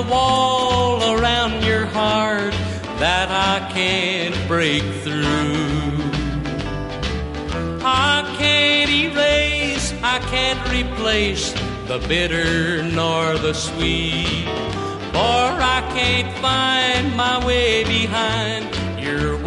a wall around your heart that I can't break through. I can't erase, I can't replace the bitter nor the sweet, for I can't find my way behind your